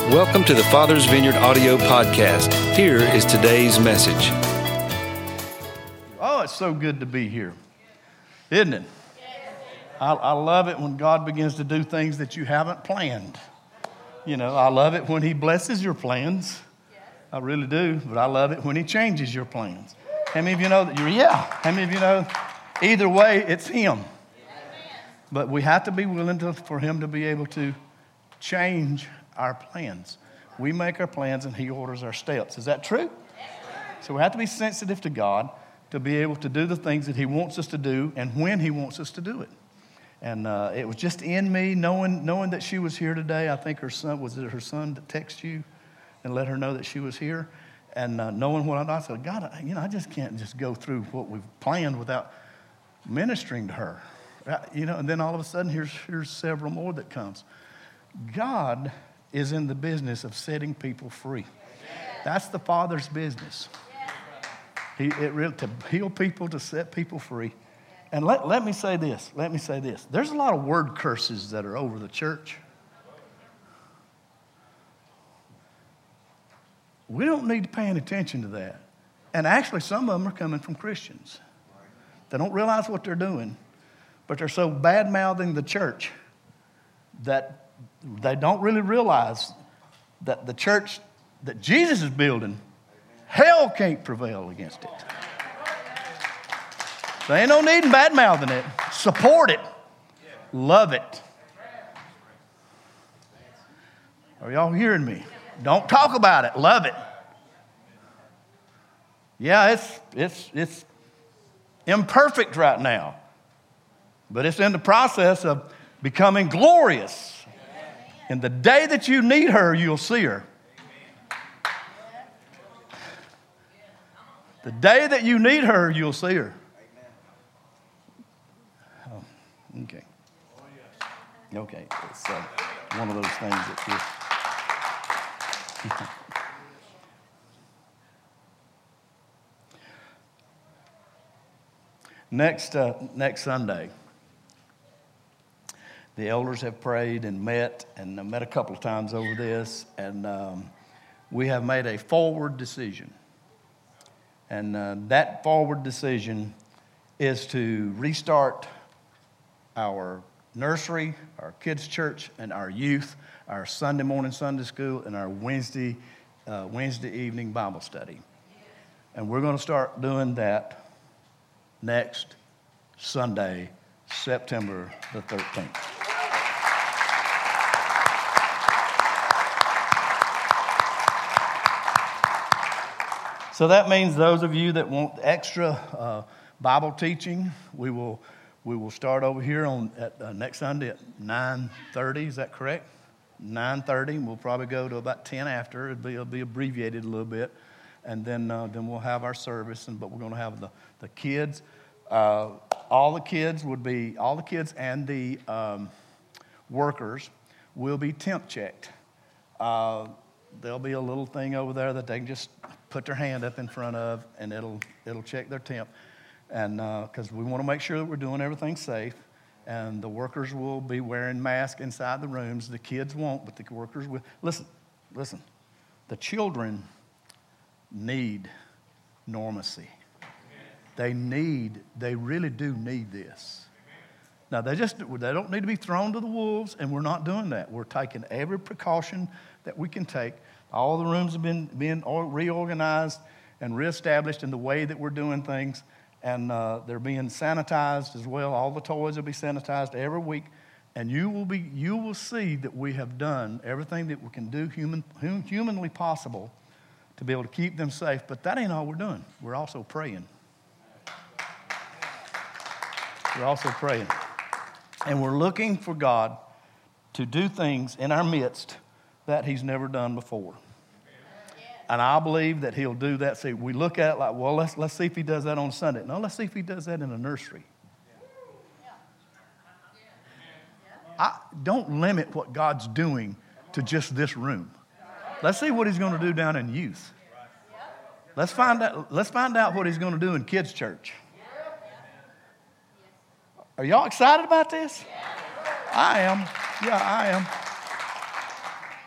Welcome to the Father's Vineyard audio podcast. Here is today's message. Oh, it's so good to be here, isn't it? I love it when God begins to do things that you haven't planned. You know, I love it when He blesses your plans. I really do, but I love it when He changes your plans. How many of you know that how many of you know either way, it's Him. But we have to be willing for Him to be able to change our plans. We make our plans and He orders our steps. Is that true? So we have to be sensitive to God to be able to do the things that He wants us to do and when He wants us to do it. And it was just in me knowing that she was here today. I think her son that texted you and let her know that she was here? And knowing what I said, God, I just can't just go through what we've planned without ministering to her. And then all of a sudden, here's several more that comes. God is in the business of setting people free. That's the Father's business. To heal people, to set people free. And let me say this. There's a lot of word curses that are over the church. We don't need to pay any attention to that. And actually, some of them are coming from Christians. They don't realize what they're doing, but they're so bad-mouthing the church that they don't really realize that the church that Jesus is building, hell can't prevail against it. There ain't no need in bad-mouthing it. Support it. Love it. Are y'all hearing me? Don't talk about it. Love it. Yeah, it's imperfect right now, but it's in the process of becoming glorious. And the day that you need her, you'll see her. The day that you need her, you'll see her. Oh, okay. Okay, it's one of those things that Next Sunday, the elders have prayed and met a couple of times over this, and we have made a forward decision. And that forward decision is to restart our nursery, our kids' church, and our youth, our Sunday morning Sunday school, and our Wednesday evening Bible study. And we're going to start doing that next Sunday, September the 13th. So that means those of you that want extra Bible teaching, we will start over here at next Sunday at 9:30. Is that correct? 9:30. We'll probably go to about 10 after. It'll be abbreviated a little bit, and then we'll have our service. But we're going to have the kids. All the kids and the workers will be temp checked. There'll be a little thing over there that they can just put their hand up in front of, and it'll check their temp. And because we want to make sure that we're doing everything safe, and the workers will be wearing masks inside the rooms. The kids won't, but the workers will. Listen. The children need normacy. They really do need this. Now, they don't need to be thrown to the wolves, and we're not doing that. We're taking every precaution that we can take. All the rooms have been reorganized and reestablished in the way that we're doing things, and they're being sanitized as well. All the toys will be sanitized every week, and you will see that we have done everything that we can do humanly possible to be able to keep them safe. But that ain't all we're doing. We're also praying. And we're looking for God to do things in our midst that He's never done before. And I believe that He'll do that. See, we look at it like, well, let's see if He does that on Sunday. No, let's see if He does that in a nursery. Don't limit what God's doing to just this room. Let's see what He's going to do down in youth. Let's find out what He's going to do in kids' church. Are y'all excited about this? I am. Yeah, I am.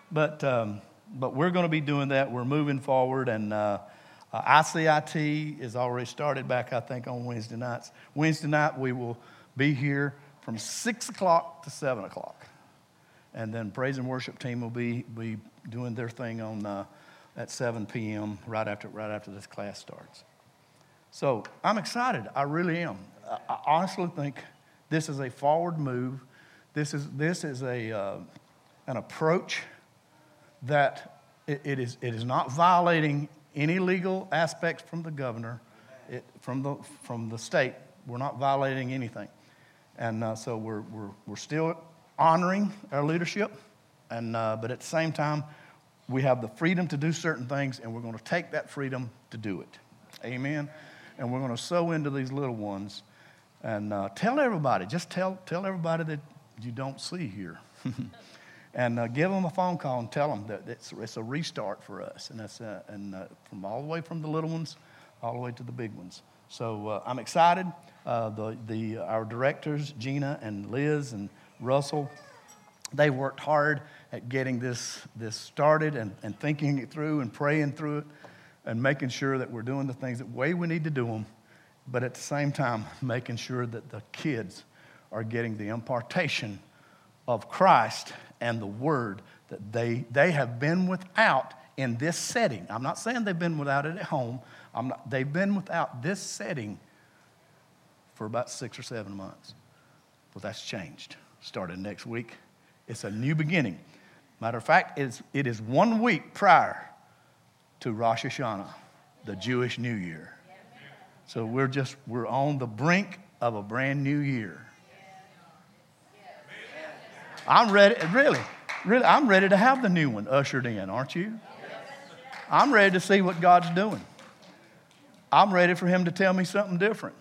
But we're going to be doing that. We're moving forward, and ICIT is already started back, I think, on Wednesday nights. Wednesday night we will be here from 6 o'clock to 7 o'clock. And then praise and worship team will be doing their thing on at 7 p.m. right after this class starts. So I'm excited. I really am. I honestly think this is a forward move. This is an approach that it is not violating any legal aspects from the governor, from the state. We're not violating anything, and so we're still honoring our leadership, and but at the same time, we have the freedom to do certain things, and we're going to take that freedom to do it. Amen. And we're going to sow into these little ones, and tell everybody. Just tell everybody that you don't see here. And give them a phone call and tell them that it's a restart for us, and that's from all the way from the little ones all the way to the big ones. So I'm excited. Our directors, Gina and Liz and Russell, they worked hard at getting this started and thinking it through and praying through it and making sure that we're doing the things the way we need to do them, but at the same time making sure that the kids are getting the impartation of Christ and the Word that they have been without in this setting. I'm not saying they've been without it at home. They've been without this setting for about 6 or 7 months. Well, that's changed. Starting next week, it's a new beginning. Matter of fact, it is 1 week prior to Rosh Hashanah, the Jewish New Year. So we're on the brink of a brand new year. I'm ready, really, I'm ready to have the new one ushered in, aren't you? I'm ready to see what God's doing. I'm ready for Him to tell me something different.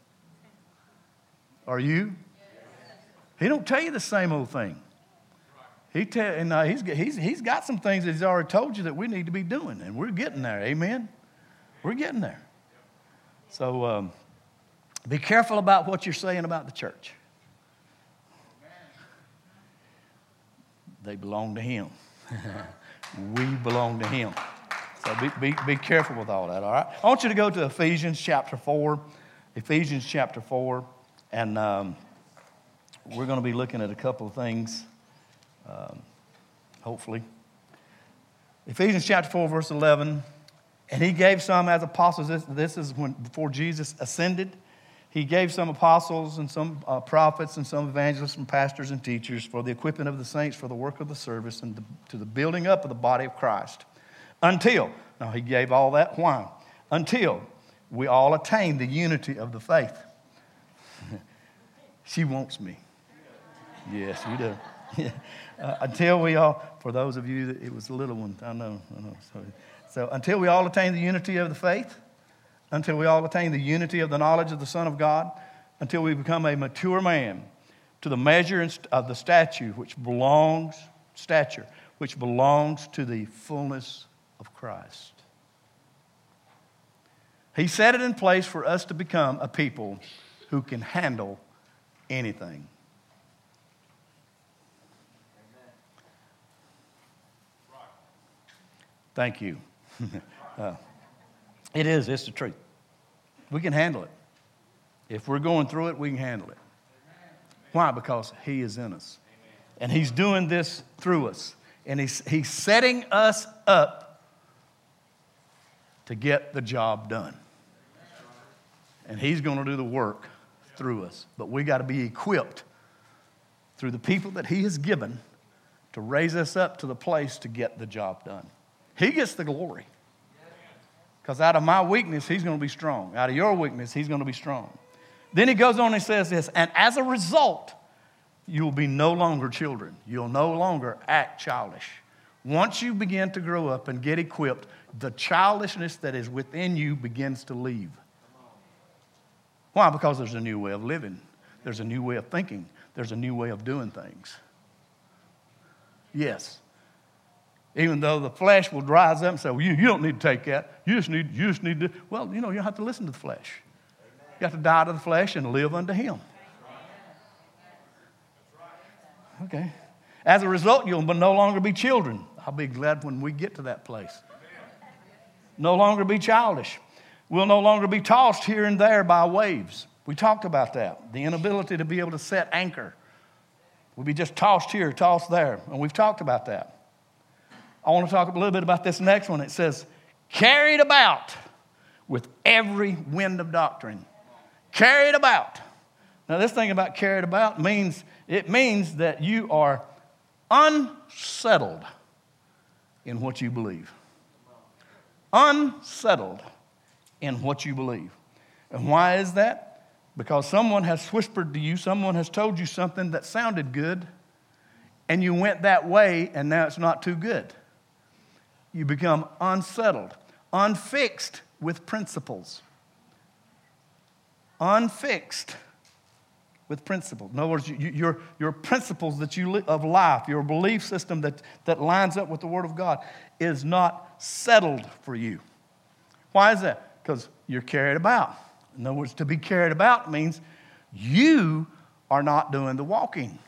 Are you? He don't tell you the same old thing. He's got some things that He's already told you that we need to be doing, and we're getting there. Amen. We're getting there. So be careful about what you're saying about the church. They belong to Him. We belong to Him. So be careful with all that, all right? I want you to go to Ephesians chapter 4. Ephesians chapter 4. And we're going to be looking at a couple of things, hopefully. Ephesians chapter 4, verse 11. And He gave some as apostles. This is before Jesus ascended. He gave some apostles and some prophets and some evangelists and pastors and teachers for the equipping of the saints for the work of the service and to the building up of the body of Christ. Now He gave all that. Why? Until we all attain the unity of the faith. She wants me. Yes, you do. Until we all, for those of you that it was a little one, I know. So until we all attain the unity of the faith, until we all attain the unity of the knowledge of the Son of God, until we become a mature man, to the measure of the stature which belongs to the fullness of Christ. He set it in place for us to become a people who can handle anything. Thank you. It's the truth. We can handle it. If we're going through it, we can handle it. Why? Because He is in us. And He's doing this through us. And He's setting us up to get the job done. And He's going to do the work through us. But we got to be equipped through the people that He has given to raise us up to the place to get the job done. He gets the glory. Because out of my weakness, He's going to be strong. Out of your weakness, He's going to be strong. Then He goes on and says this, and as a result, you'll be no longer children. You'll no longer act childish. Once you begin to grow up and get equipped, the childishness that is within you begins to leave. Why? Because there's a new way of living. There's a new way of thinking. There's a new way of doing things. Yes. Even though the flesh will rise up and say, well, you don't need to take that. You just need to. Well, you don't have to listen to the flesh. You have to die to the flesh and live unto Him. Okay. As a result, you'll no longer be children. I'll be glad when we get to that place. No longer be childish. We'll no longer be tossed here and there by waves. We talked about that. The inability to be able to set anchor. We'll be just tossed here, tossed there. And we've talked about that. I want to talk a little bit about this next one. It says, carried about with every wind of doctrine. Carried about. Now, this thing about carried about means that you are unsettled in what you believe. Unsettled in what you believe. And why is that? Because someone has whispered to you, someone has told you something that sounded good, and you went that way, and now it's not too good. You become unsettled, unfixed with principles. Unfixed with principles. In other words, your principles that you of life, your belief system that lines up with the Word of God is not settled for you. Why is that? Because you're carried about. In other words, to be carried about means you are not doing the walking.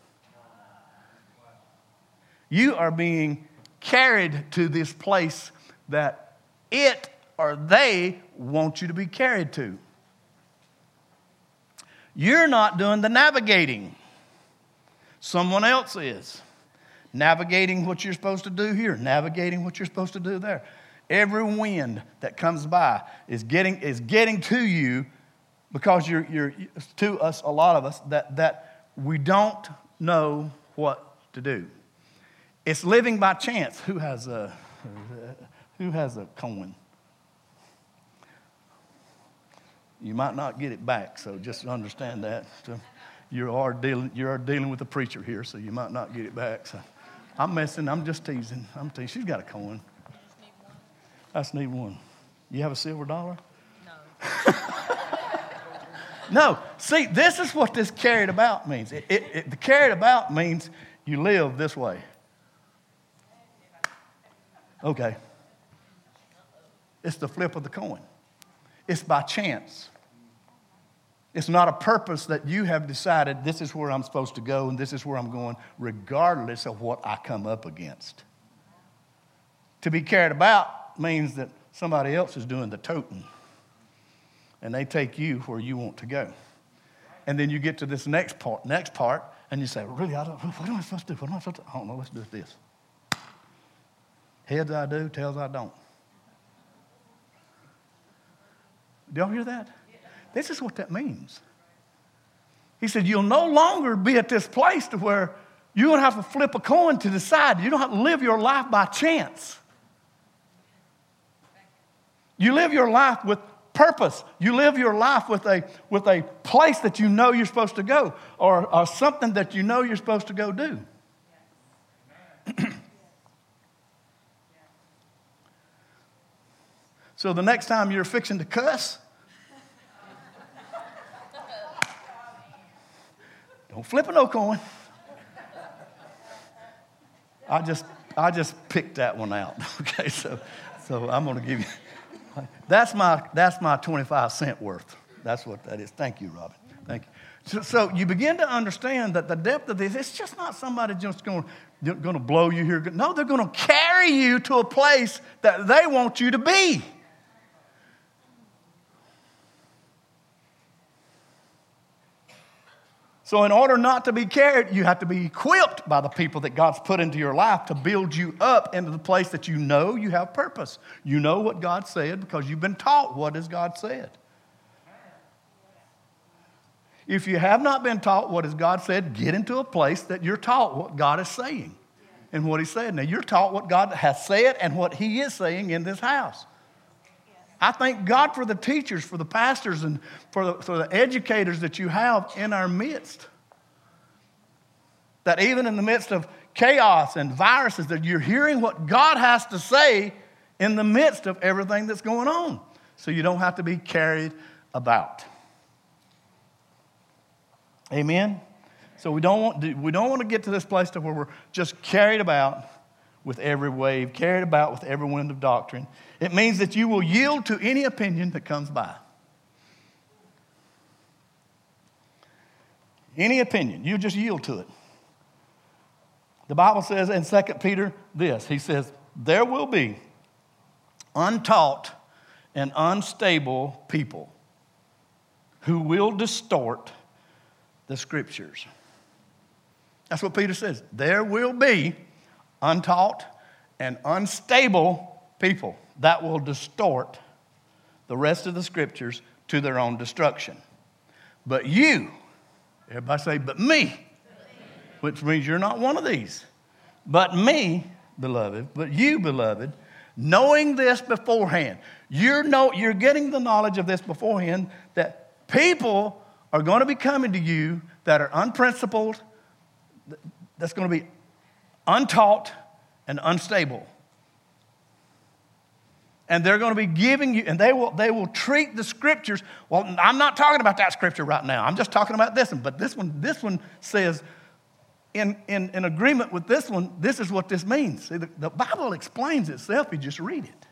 You are being carried to this place that it or they want you to be carried to. You're not doing the navigating. Someone else is. Navigating what you're supposed to do here, navigating what you're supposed to do there. Every wind that comes by is getting to you because you're to us, a lot of us, that we don't know what to do. It's living by chance. Who has a coin? You might not get it back, so just understand that. So you are dealing with a preacher here, so you might not get it back. So I'm messing. I'm just teasing. She's got a coin. I just need one. You have a silver dollar? No. No. See, this is what this carried about means. The carried about means you live this way. Okay. It's the flip of the coin. It's by chance. It's not a purpose that you have decided this is where I'm supposed to go and this is where I'm going, regardless of what I come up against. To be carried about means that somebody else is doing the toting, and they take you where you want to go. And then you get to this next part, and you say, really, what am I supposed to do? What am I supposed to do? I don't know, let's do this. Heads I do, tails I don't. Do y'all hear that? This is what that means. He said, you'll no longer be at this place to where you're going to have to flip a coin to decide. You don't have to live your life by chance. You live your life with purpose. You live your life with a place that you know you're supposed to go, or something that you know you're supposed to go do. So the next time you're fixing to cuss, don't flip a no coin. I just picked that one out. Okay, so I'm going to give you. That's my 25 cent worth. That's what that is. Thank you, Robin. Thank you. So you begin to understand that the depth of this, it's just not somebody just going to blow you here. No, they're going to carry you to a place that they want you to be. So in order not to be carried, you have to be equipped by the people that God's put into your life to build you up into the place that you know you have purpose. You know what God said because you've been taught what has God said. If you have not been taught what has God said, get into a place that you're taught what God is saying and what He said. Now, you're taught what God has said and what He is saying in this house. I thank God for the teachers, for the pastors, and for the educators that you have in our midst. That even in the midst of chaos and viruses, that you're hearing what God has to say in the midst of everything that's going on. So you don't have to be carried about. Amen? So we don't want to get to this place to where we're just carried about with every wave, carried about with every wind of doctrine. It means that you will yield to any opinion that comes by. Any opinion, you just yield to it. The Bible says in 2 Peter this. He says, there will be untaught and unstable people who will distort the Scriptures. That's what Peter says. There will be untaught and unstable people that will distort the rest of the Scriptures to their own destruction. But you, everybody say, but me, which means you're not one of these. But me, beloved, but you, beloved, knowing this beforehand, you're getting the knowledge of this beforehand, that people are going to be coming to you that are unprincipled, that's going to be untaught and unstable. And they're going to be giving you, and they will treat the Scriptures. Well, I'm not talking about that Scripture right now. I'm just talking about this one. But this one says, in agreement with this one, this is what this means. See, the Bible explains itself. You just read it.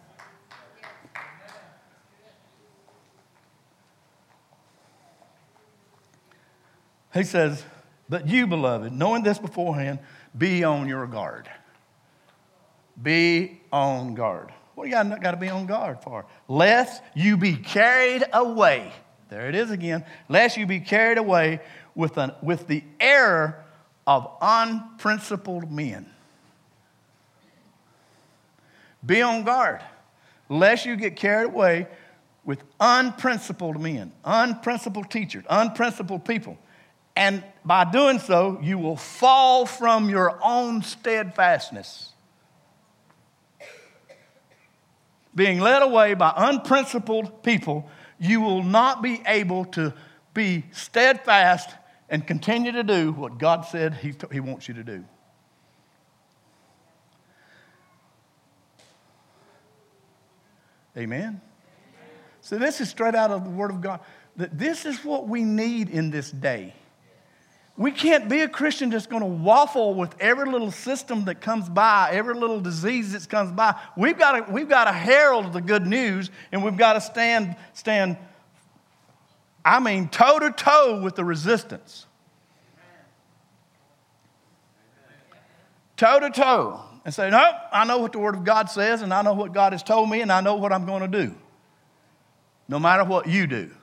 He says, but you, beloved, knowing this beforehand, be on your guard. Be on guard. What do you got to be on guard for? Lest you be carried away. There it is again. Lest you be carried away with the error of unprincipled men. Be on guard. Lest you get carried away with unprincipled men, unprincipled teachers, unprincipled people. And by doing so, you will fall from your own steadfastness. Being led away by unprincipled people, you will not be able to be steadfast and continue to do what God said He wants you to do. Amen? So this is straight out of the Word of God. This is what we need in this day. We can't be a Christian that's going to waffle with every little system that comes by, every little disease that comes by. We've got to herald the good news, and we've got to stand toe to toe with the resistance. Toe to toe. And say, no, I know what the Word of God says, and I know what God has told me, and I know what I'm going to do. No matter what you do.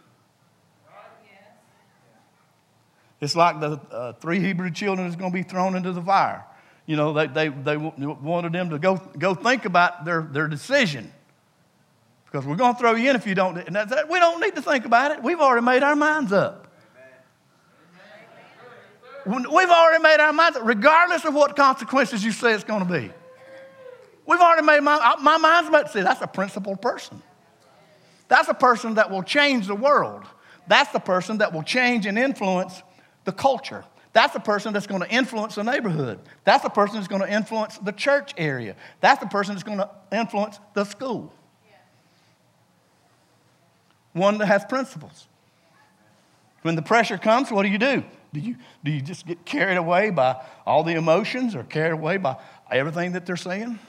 It's like the 3 Hebrew children that's going to be thrown into the fire. You know, they wanted them to go think about their decision. Because we're going to throw you in if you don't. And we don't need to think about it. We've already made our minds up. We've already made our minds up, regardless of what consequences you say it's going to be. We've already made my mind's made. See, that's a principled person. That's a person that will change the world. That's the person that will change and influence the culture. That's the person that's going to influence the neighborhood. That's the person that's going to influence the church area. That's the person that's going to influence the school. One that has principles. When the pressure comes, what do? Do you just get carried away by all the emotions or carried away by everything that they're saying?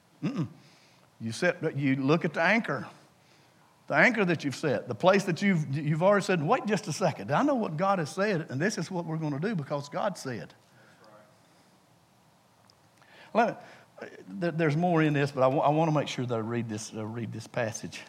You look at the anchor. The anchor that you've set, the place that you've already said, wait just a second. I know what God has said, and this is what we're going to do because God said. There's more in this, but I want to make sure that I read this passage.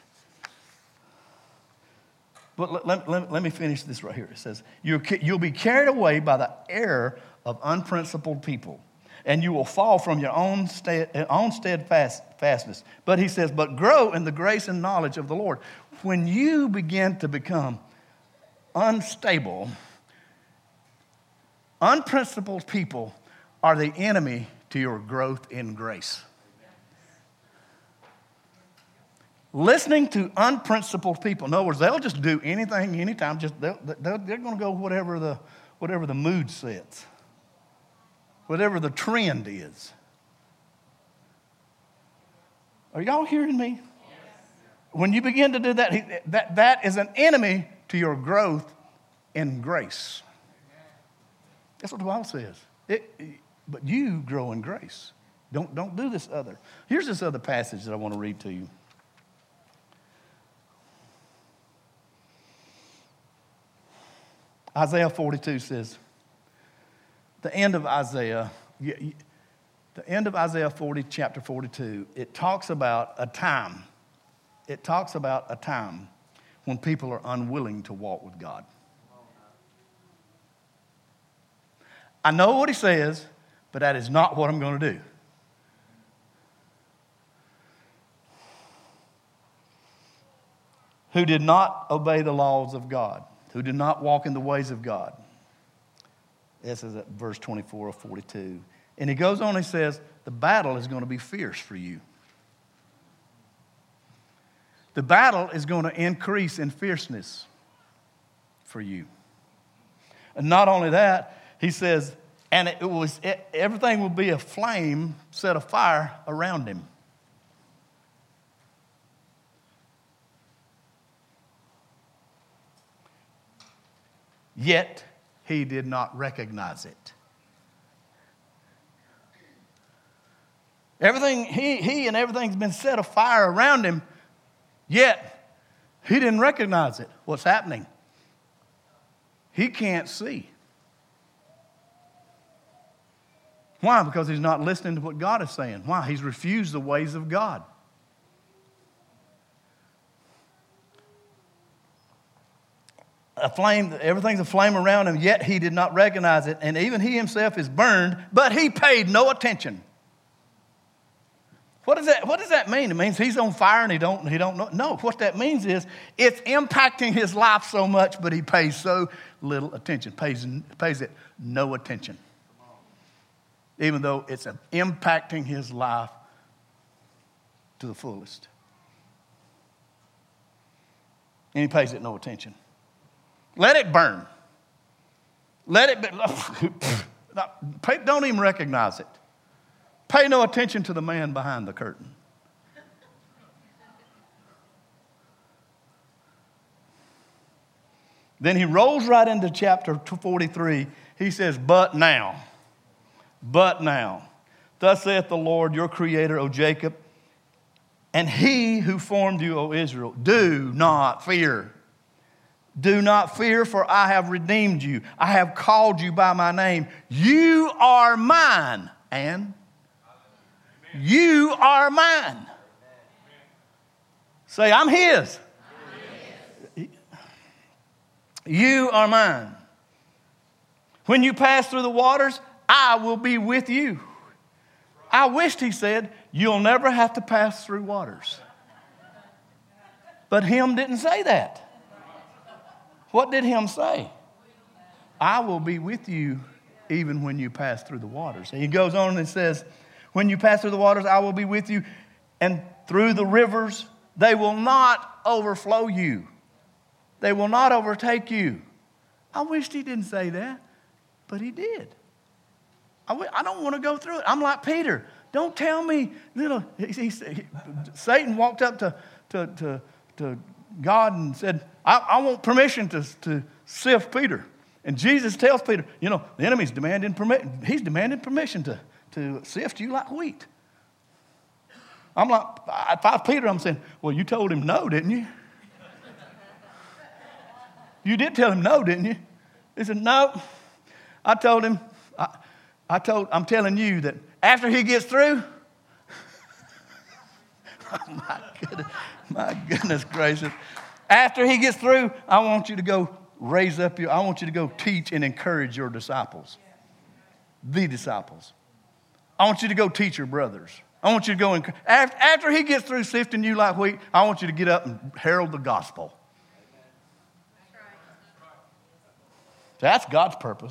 But let me finish this right here. It says, you'll be carried away by the error of unprincipled people, and you will fall from your own steadfastness. But he says, but grow in the grace and knowledge of the Lord. When you begin to become unstable, unprincipled people are the enemy to your growth in grace. Listening to unprincipled people, in other words, they'll just do anything, anytime. They're going to go whatever the mood sets. Whatever the trend is. Are y'all hearing me? Yes. When you begin to do that is an enemy to your growth in grace. That's what the Bible says. But you grow in grace. Don't do this other. Here's this other passage that I want to read to you. Isaiah 42 says, the end of Isaiah the end of Isaiah 40, chapter 42, it talks about a time. It talks about a time when people are unwilling to walk with God. I know what he says, but that is not what I'm going to do. Who did not obey the laws of God, who did not walk in the ways of God. This is at verse 24 of 42. And he goes on and says, the battle is going to be fierce for you. The battle is going to increase in fierceness for you. And not only that, he says, and everything will be a flame set of fire around him. Yet he did not recognize it. Everything, he and everything's been set afire around him, yet he didn't recognize it. What's happening? He can't see. Why? Because he's not listening to what God is saying. Why? He's refused the ways of God. A flame, everything's a flame around him, yet he did not recognize it, and even he himself is burned, but he paid no attention. What does that mean? It means he's on fire and he don't know. No, what that means is it's impacting his life so much, but he pays so little attention, pays it no attention. Even though it's impacting his life to the fullest. And he pays it no attention. Let it burn. Let it be. Don't even recognize it. Pay no attention to the man behind the curtain. Then he rolls right into chapter 43. He says, but now, thus saith the Lord, your creator, O Jacob, and he who formed you, O Israel, do not fear. Do not fear, for I have redeemed you. I have called you by my name. You are mine, and you are mine. Say, I'm his. You are mine. When you pass through the waters, I will be with you. I wished, he said, you'll never have to pass through waters. But him didn't say that. What did him say? I will be with you even when you pass through the waters. And he goes on and says, when you pass through the waters, I will be with you. And through the rivers, they will not overflow you. They will not overtake you. I wished he didn't say that, but he did. I don't want to go through it. I'm like Peter. Don't tell me, Satan walked up to God and said, I want permission to sift Peter. And Jesus tells Peter, the enemy's demanding permission. He's demanding permission to sift you like wheat. I'm like, if I was Peter, I'm saying, well, you told him no, didn't you? You did tell him no, didn't you? He said, no. I told him, I'm telling you that after he gets through, oh my goodness gracious. After he gets through, I want you to go I want you to go teach and encourage your disciples. The disciples. I want you to go teach your brothers. I want you to go, after he gets through sifting you like wheat, I want you to get up and herald the gospel. That's God's purpose.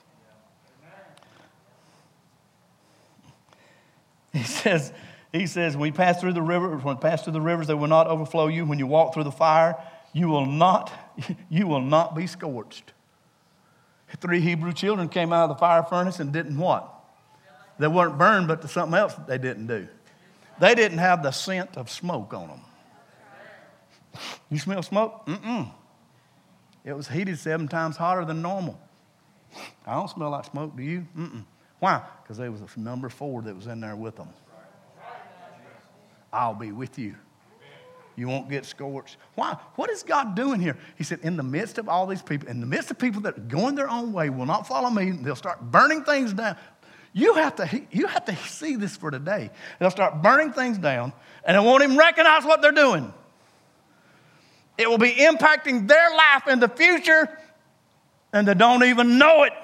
He says, when you pass through the rivers, they will not overflow you. When you walk through the fire, you will not be scorched. 3 Hebrew children came out of the fire furnace and didn't what? They weren't burned, but something else they didn't do. They didn't have the scent of smoke on them. You smell smoke? Mm-mm. It was heated 7 times hotter than normal. I don't smell like smoke, do you? Mm-mm. Why? Because there was a number 4 that was in there with them. I'll be with you. You won't get scorched. Why? What is God doing here? He said, in the midst of all these people, in the midst of people that are going their own way, will not follow me, they'll start burning things down. You have to see this for today. They'll start burning things down, and they won't even recognize what they're doing. It will be impacting their life in the future, and they don't even know it.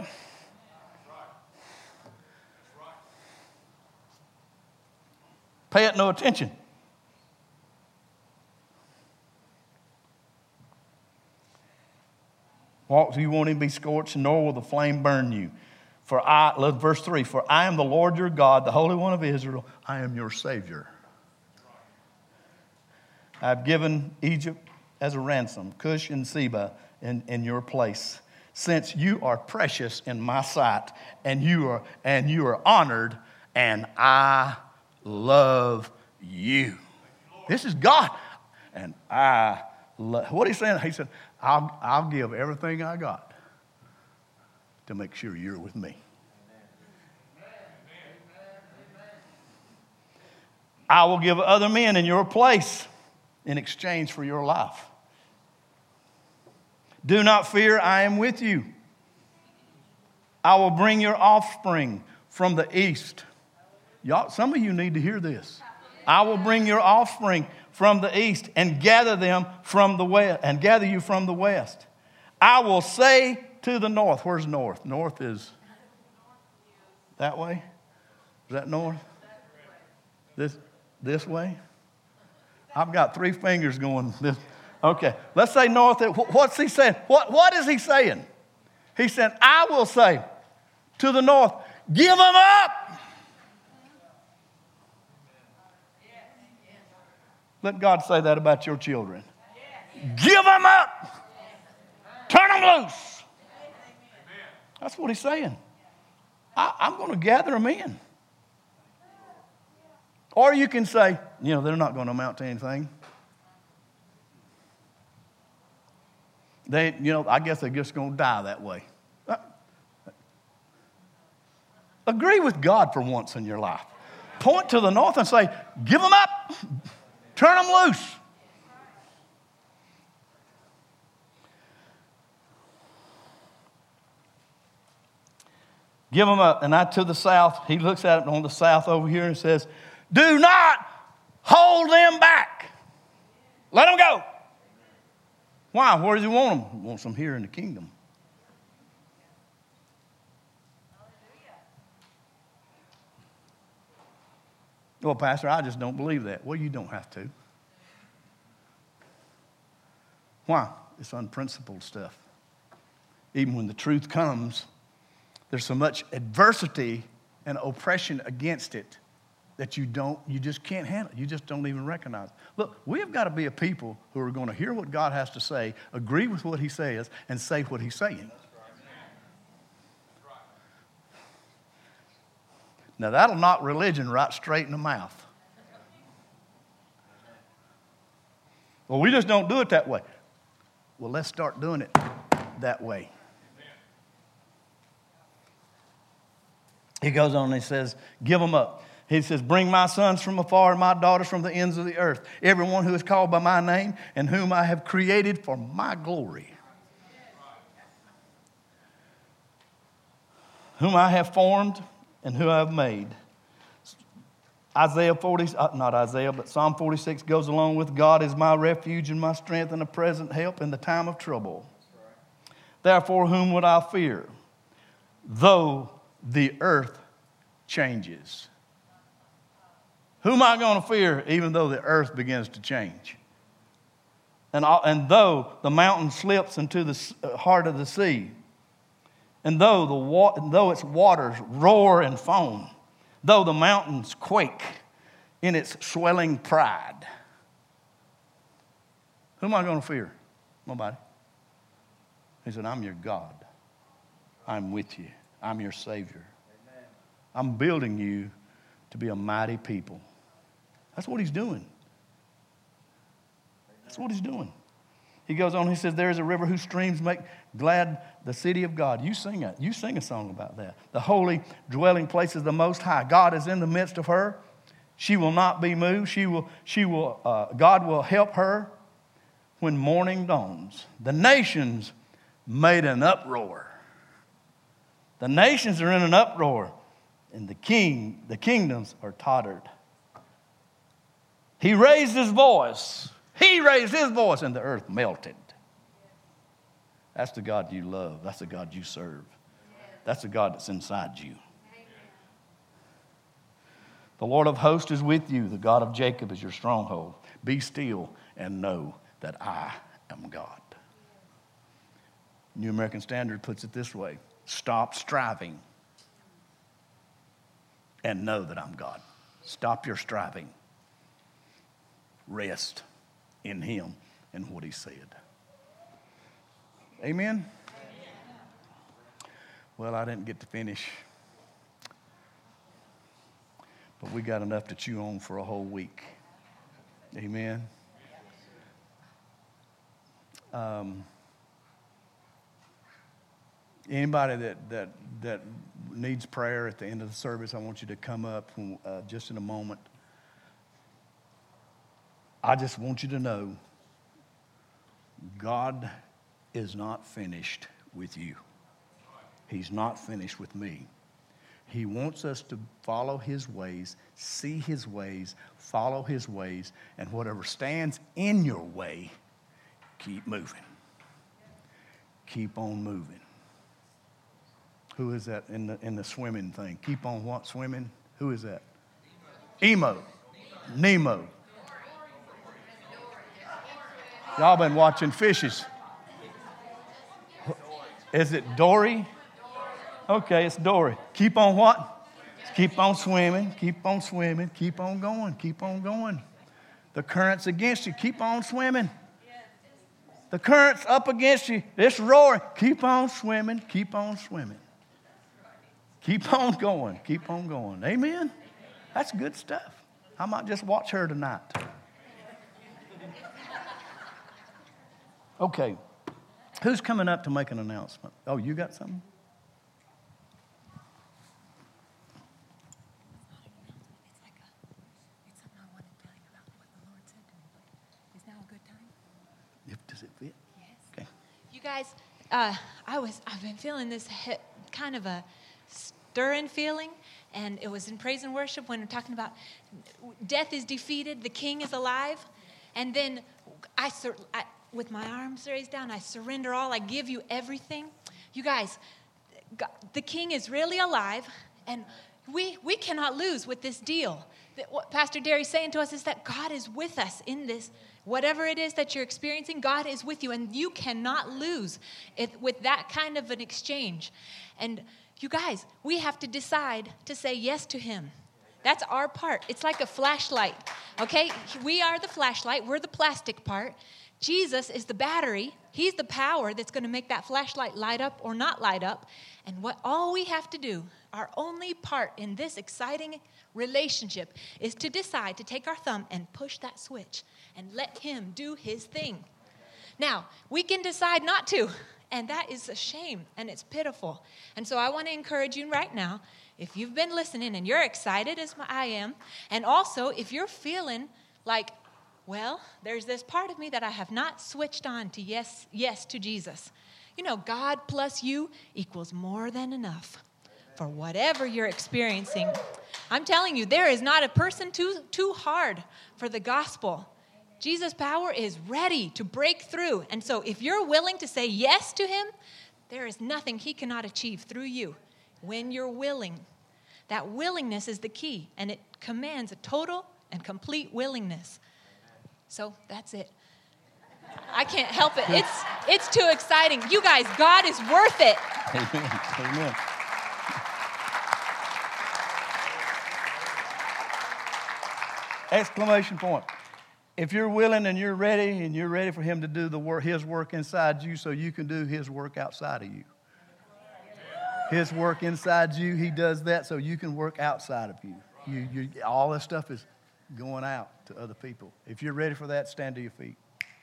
Pay it no attention. You won't even be scorched, nor will the flame burn you. Verse 3, for I am the Lord your God, the Holy One of Israel. I am your Savior. I have given Egypt as a ransom, Cush and Seba in your place. Since you are precious in my sight, and you are honored, and I love you. This is God. And what he's saying, he said, I'll give everything I got to make sure you're with me. I will give other men in your place in exchange for your life. Do not fear, I am with you. I will bring your offspring from the east. Y'all, some of you need to hear this. I will bring your offspring from the east and gather them from the west, and gather you from the west. I will say to the north. Where's north? North is that way? Is that north? This way? I've got 3 fingers going this. Okay, let's say north. What's he saying? What is he saying? He said, I will say to the north, give them up. Let God say that about your children. Give them up. Turn them loose. That's what he's saying. I'm going to gather them in. Or you can say, they're not going to amount to anything. I guess they're just going to die that way. Agree with God for once in your life. Point to the north and say, give them up. Turn them loose. Give them up. And to the south, he looks at it on the south over here and says, do not hold them back. Let them go. Why? Where does he want them? He wants them here in the kingdom. Well, Pastor, I just don't believe that. Well, you don't have to. Why? It's unprincipled stuff. Even when the truth comes, there's so much adversity and oppression against it that you just can't handle it. You just don't even recognize it. Look, we've got to be a people who are going to hear what God has to say, agree with what he says, and say what he's saying. Now, that'll knock religion right straight in the mouth. Well, we just don't do it that way. Well, let's start doing it that way. He goes on and he says, give them up. He says, bring my sons from afar and my daughters from the ends of the earth. Everyone who is called by my name and whom I have created for my glory. Whom I have formed and who I have made. Psalm 46 goes along with God is my refuge and my strength and a present help in the time of trouble. Therefore, whom would I fear? Though the earth changes. Who am I going to fear even though the earth begins to change? And though the mountain slips into the heart of the sea, and though its waters roar and foam, though the mountains quake in its swelling pride. Who am I going to fear? Nobody. He said, I'm your God. I'm with you. I'm your Savior. Amen. I'm building you to be a mighty people. That's what he's doing. That's what he's doing. He goes on, he says, there is a river whose streams make glad the city of God. You sing it. You sing a song about that. The holy dwelling place is the Most High. God is in the midst of her. She will not be moved. God will help her when morning dawns. The nations made an uproar. The nations are in an uproar. and the kingdoms are tottered. He raised his voice. He raised his voice, and the earth melted. That's the God you love. That's the God you serve. That's the God that's inside you. The Lord of hosts is with you. The God of Jacob is your stronghold. Be still and know that I am God. New American Standard puts it this way. Stop striving and know that I'm God. Stop your striving. Rest in him and what he said. Amen? Well, I didn't get to finish, but we got enough to chew on for a whole week. Amen? Anybody that needs prayer at the end of the service, I want you to come up just in a moment. I just want you to know God is not finished with you. He's not finished with me. He wants us to follow his ways, see his ways, follow his ways, and whatever stands in your way, keep moving. Keep on moving. Who is that in the swimming thing? Keep on what swimming? Who is that? Nemo. Y'all been watching fishes. Is it Dory? Okay, it's Dory. Keep on what? Keep on swimming. Keep on swimming. Keep on going. Keep on going. The current's against you. Keep on swimming. The current's up against you. It's roaring. Keep on swimming. Keep on swimming. Keep on going. Keep on going. Amen? That's good stuff. I might just watch her tonight. Okay. Who's coming up to make an announcement? Oh, you got something? It's something I want to tell you about what the Lord said to me. Is now a good time? Does it fit? Yes. Okay. You guys, I've been feeling this kind of a stirring feeling, and it was in praise and worship when we're talking about death is defeated, the King is alive, and then I with my arms raised down, I surrender all. I give you everything. You guys, God, the King is really alive, and we cannot lose with this deal. What Pastor Derry's saying to us is that God is with us in this. Whatever it is that you're experiencing, God is with you, and you cannot lose it with that kind of an exchange. And you guys, we have to decide to say yes to him. That's our part. It's like a flashlight, okay? We are the flashlight. We're the plastic part. Jesus is the battery. He's the power that's going to make that flashlight light up or not light up. And all we have to do, our only part in this exciting relationship, is to decide to take our thumb and push that switch and let him do his thing. Now, we can decide not to, and that is a shame, and it's pitiful. And so I want to encourage you right now, if you've been listening and you're excited as I am, and also if you're feeling like, well, there's this part of me that I have not switched on to yes to Jesus. You know, God plus you equals more than enough for whatever you're experiencing. I'm telling you, there is not a person too hard for the gospel. Jesus' power is ready to break through. And so if you're willing to say yes to him, there is nothing he cannot achieve through you when you're willing. That willingness is the key, and it commands a total and complete willingness. So that's it. I can't help it. It's too exciting. You guys, God is worth it. Amen. Amen. Exclamation point. If you're willing and you're ready for him to do the work, his work inside you, so you can do his work outside of you. His work inside you, he does that so you can work outside of you. All this stuff is going out to other people. If you're ready for that, stand to your feet.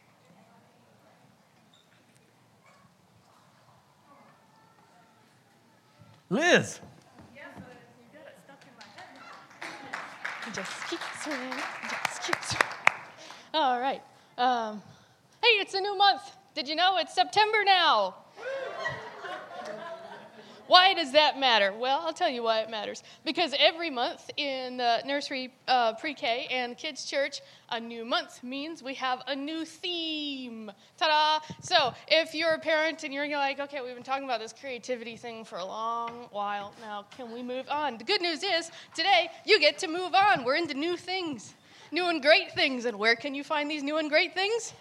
Liz. Yeah, but you got it stuck in my head. Just keep swimming. Just keep swimming. All right. Hey, it's a new month. Did you know it's September now? Why does that matter? Well, I'll tell you why it matters. Because every month in nursery, pre-K, and kids' church, a new month means we have a new theme. Ta-da! So if you're a parent and you're like, okay, we've been talking about this creativity thing for a long while now, can we move on? The good news is, today, you get to move on. We're into new things, new and great things. And where can you find these new and great things?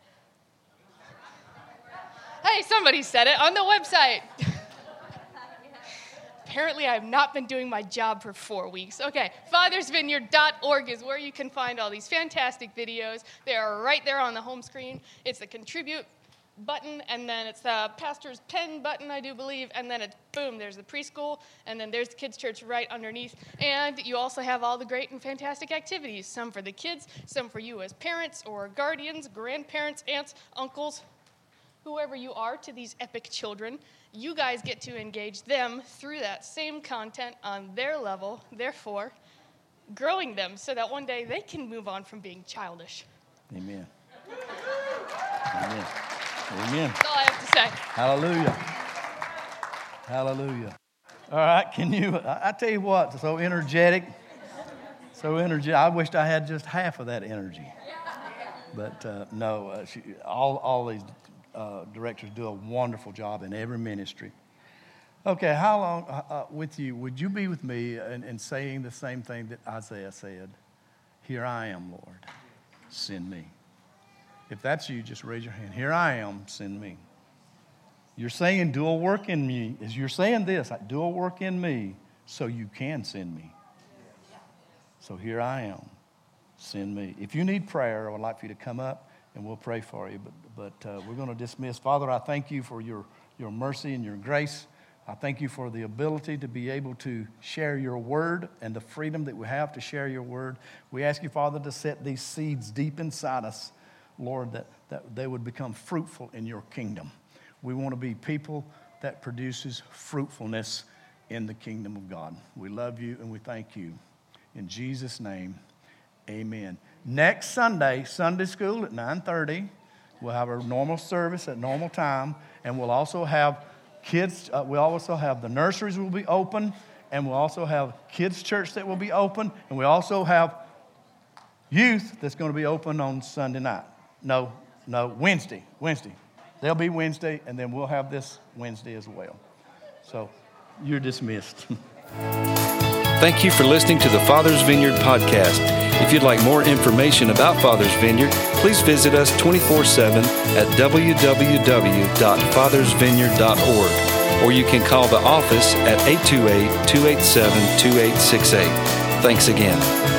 Hey, somebody said it on the website. Apparently, I have not been doing my job for 4 weeks. Okay, fathersvineyard.org is where you can find all these fantastic videos. They are right there on the home screen. It's the contribute button, and then it's the pastor's pen button, I do believe, and then it's boom, there's the preschool, and then there's the kids' church right underneath. And you also have all the great and fantastic activities, some for the kids, some for you as parents or guardians, grandparents, aunts, uncles, whoever you are to these epic children. You guys get to engage them through that same content on their level, therefore growing them so that one day they can move on from being childish. Amen. Amen. Amen. That's all I have to say. Hallelujah. Hallelujah. All right, can you, I tell you what, so energetic. I wished I had just half of that energy. But no, all these directors do a wonderful job in every ministry. Okay, how long with you, would you be with me in saying the same thing that Isaiah said? Here I am, Lord, send me. If that's you, just raise your hand. Here I am, send me. You're saying, do a work in me. As you're saying this, do a work in me so you can send me. So here I am, send me. If you need prayer, I would like for you to come up and we'll pray for you. But we're going to dismiss. Father, I thank you for your mercy and your grace. I thank you for the ability to be able to share your word and the freedom that we have to share your word. We ask you, Father, to set these seeds deep inside us, Lord, that they would become fruitful in your kingdom. We want to be people that produces fruitfulness in the kingdom of God. We love you and we thank you. In Jesus' name, amen. Next Sunday, Sunday school at 9:30. We'll have our normal service at normal time, and we'll also have kids. We also have the nurseries will be open, and we'll also have kids' church that will be open, and we also have youth that's going to be open on Sunday night. No, Wednesday. They'll be Wednesday, and then we'll have this Wednesday as well. So you're dismissed. Thank you for listening to the Father's Vineyard podcast. If you'd like more information about Father's Vineyard, please visit us 24/7 at www.fathersvineyard.org, or you can call the office at 828-287-2868. Thanks again.